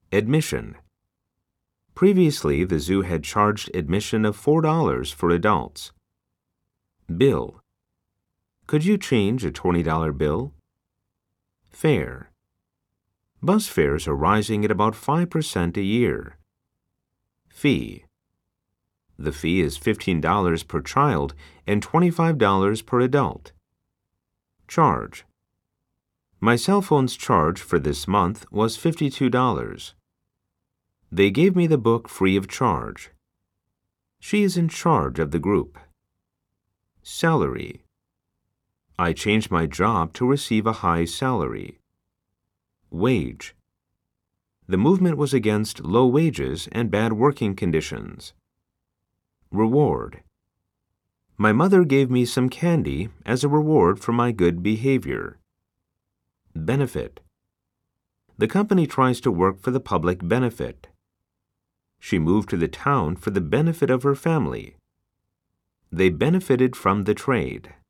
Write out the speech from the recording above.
Admission. Previously, the zoo had charged admission of $4 for adults. Bill. Could you change a $20 bill? Fare. Bus fares are rising at about 5% a year. Fee. The fee is $15 per child and $25 per adult. Charge. My cell phone's charge for this month was $52. They gave me the book free of charge. She is in charge of the group. Salary. I changed my job to receive a high salary. Wage. The movement was against low wages and bad working conditions. Reward. My mother gave me some candy as a reward for my good behavior. Benefit. The company tries to work for the public benefit. She moved to the town for the benefit of her family. They benefited from the trade.